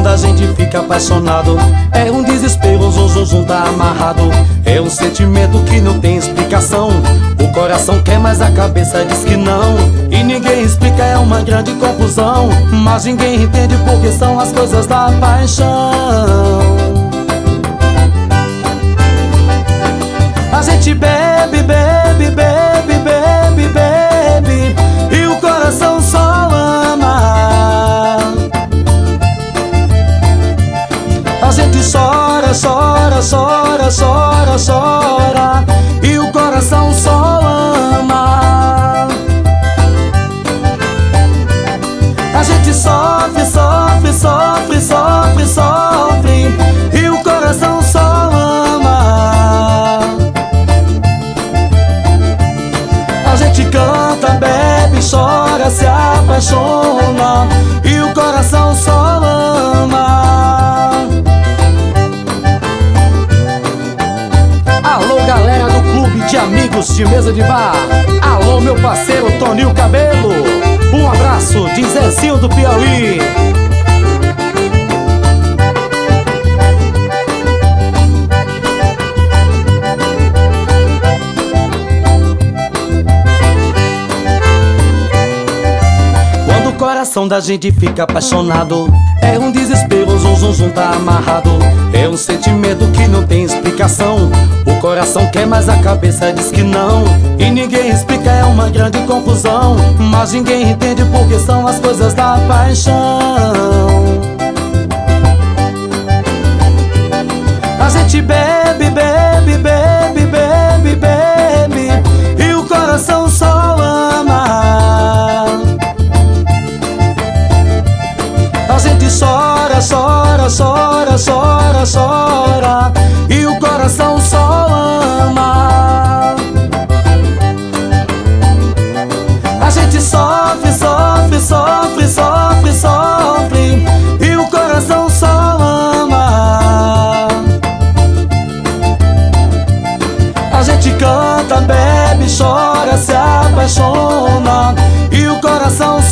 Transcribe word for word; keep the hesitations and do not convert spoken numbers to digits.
da gente fica apaixonado. É um desespero, o zum zum zum tá amarrado. É um sentimento que não tem explicação. O coração quer, mas a cabeça diz que não. E ninguém explica, é uma grande confusão. Mas ninguém entende porque são as coisas da paixão. A gente bebe, bebe, bebe, bebe, bebe, e o coração só ama. A gente chora, chora, chora, chora, chora, e o coração só ama. A gente sofre, sofre, sofre, sofre, sofre, e o coração só ama. A gente canta, bebe, chora, se apaixona, e o coração só ama. Alô, galera do clube de amigos de mesa de bar. Alô, meu parceiro Toninho Cabelo. Um abraço de Zezinho do Piauí. Quando o coração da gente fica apaixonado, é um desespero, o zum zum zum tá amarrado. É um sentimento que não tem explicação. O coração quer, mas a cabeça diz que não. E ninguém explica, é uma grande confusão. Mas ninguém entende porque são as coisas da paixão. A gente bebe, bebe, bebe, bebe, bebe, e o coração só ama. A gente chora, chora, chora, chora, chora, e o coração só ama. A gente sofre, sofre, sofre, sofre, sofre, e o coração só ama. A gente canta, bebe, chora, se apaixona, e o coração só